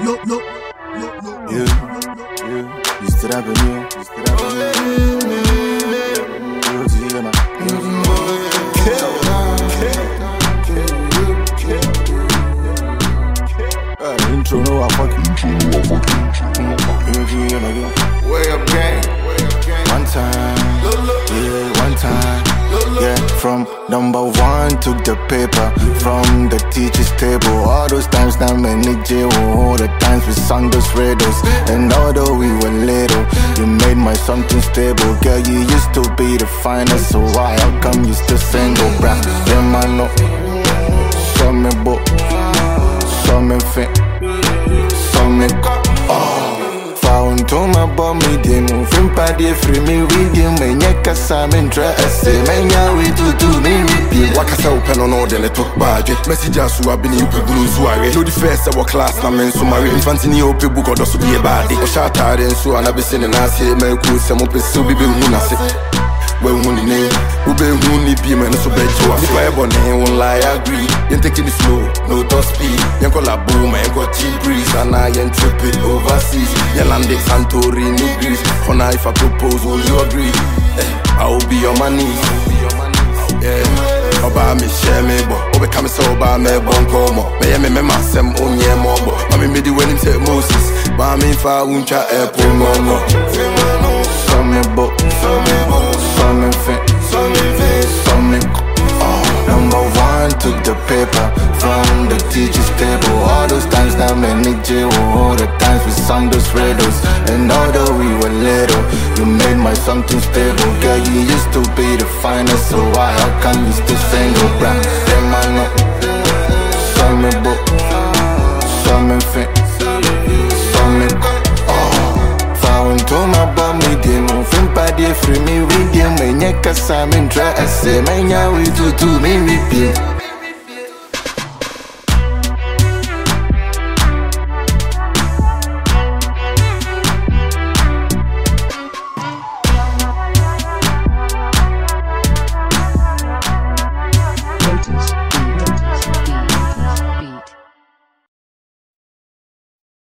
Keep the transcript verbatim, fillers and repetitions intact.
Yeah, yeah, you stood up in me, you stood up in me. You to hear my, you to hear intro, no, I fuck intro, no, I fuck intro. You to hear my way up gang, one time, yeah, one time. Yeah, from number one took the paper from the teacher's table. All those times now many jail, all the times we sung those riddles. And although we were little, you made my something stable. Girl, you used to be the finest, so why how come you still single, bruh? Then I know, saw me book, saw me fit, saw me oh. Found to my bomby demo from party free me with you, man. Yakasa mentra esse, man. Ya we do do me repeat. Wakasa open on all the talk badge. Messages who have been you blue soiree. No the first our class, na men sumari. Infantini open book or also be a body. Or shot out and so and I be sending us here, man. Cool, some open so be munase. Well, who name, who be who need be man, so bad to us. If I ever name won't lie, I agree. You're taking it slow, no top speed. You call a boom, and got cheap breeze. And I ain't tripping overseas. You land it Santorini, Greece. For now, if I propose, will you agree? Eh, I will be on my knees. Yeah, Oba me share me, bo. Obe come so ba me bon komo. Me ye me me masem onye mo bo. Mami me di when him say Moses. Ba me fa uncha e pongo. Saw me book, saw me book, saw me fit, saw me fit, saw me oh. Number one took the paper from the teacher's table. All those times now many jail, all the times we sung those riddles. And although we were little, you made my something stable. Girl, you used to be the finest, so why how come you still single, bruh? Then I know, saw me book, saw me fit, saw me oh. Found to my bomby demo from party free me with you, man. Yakasa mentra esse, man. Ya we do do me repeat.